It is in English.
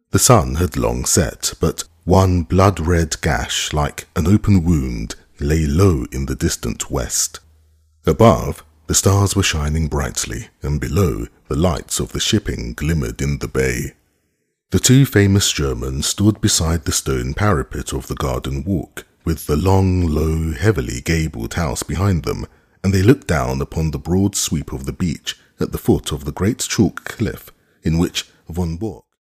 The sun had long set, but one blood-red gash like an open wound lay low in the distant west. Above, the stars were shining brightly, and below, the lights of the shipping glimmered in the bay. The two famous Germans stood beside the stone parapet of the garden walk, with the long, low, heavily gabled house behind them, and they looked down upon the broad sweep of the beach at the foot of the great chalk cliff in which von Bock